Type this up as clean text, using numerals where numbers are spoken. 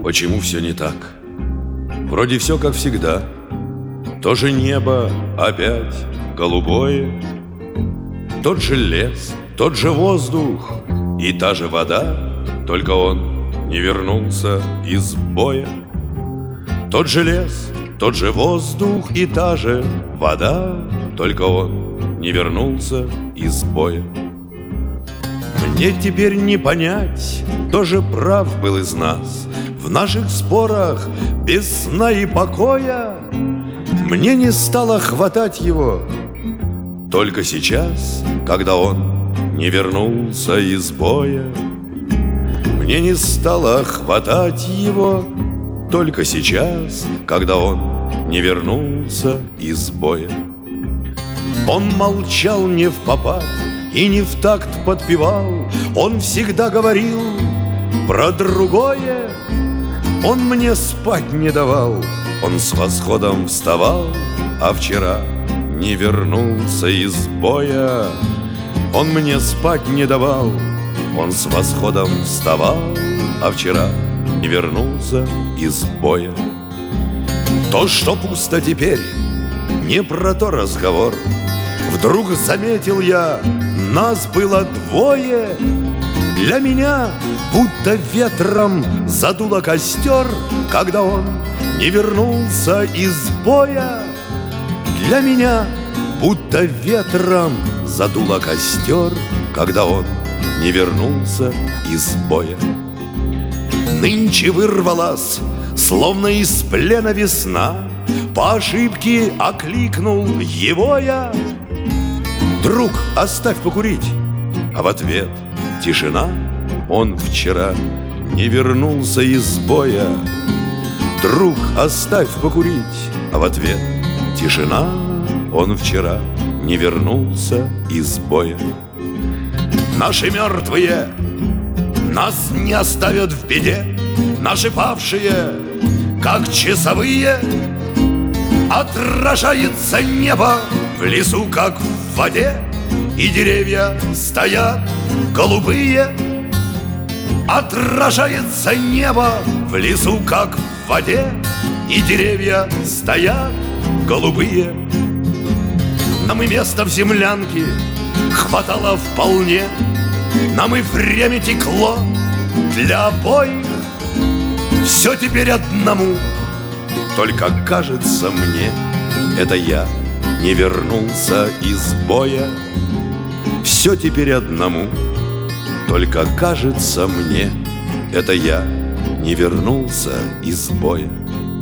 почему все не так? Вроде все как всегда. То же небо опять голубое, тот же лес, тот же воздух и та же вода, только он не вернулся из боя. Тот же лес, тот же воздух и та же вода, только он не вернулся из боя. Мне теперь не понять, кто же прав был из нас в наших спорах без сна и покоя. Мне не стало хватать его только сейчас, когда он не вернулся из боя. Мне не стало хватать его только сейчас, когда он не вернулся из боя. Он молчал не впопад и не в такт подпевал, он всегда говорил про другое. Он мне спать не давал, он с восходом вставал, а вчера не вернулся из боя. Он мне спать не давал, он с восходом вставал, а вчера не вернулся из боя. То, что пусто теперь, не про то разговор. Вдруг заметил я, нас было двое. Для меня будто ветром задуло костер, когда он не вернулся из боя. Для меня будто ветром задуло костер, когда он не вернулся из боя. Нынче вырвалась, словно из плена весна, по ошибке окликнул его я: «Друг, оставь покурить!» А в ответ тишина. Он вчера не вернулся из боя. «Друг, оставь покурить!» А в ответ тишина. Он вчера не вернулся из боя. Наши мертвые нас не оставят в беде. Наши павшие, как часовые, отражается небо в лесу, как в воде, и деревья стоят голубые. Отражается небо в лесу, как в воде, и деревья стоят голубые. Нам и места в землянке хватало вполне, нам и время текло для обоих. Все теперь одному, только кажется мне, это я не вернулся из боя. Все теперь одному, только кажется мне, это я не вернулся из боя.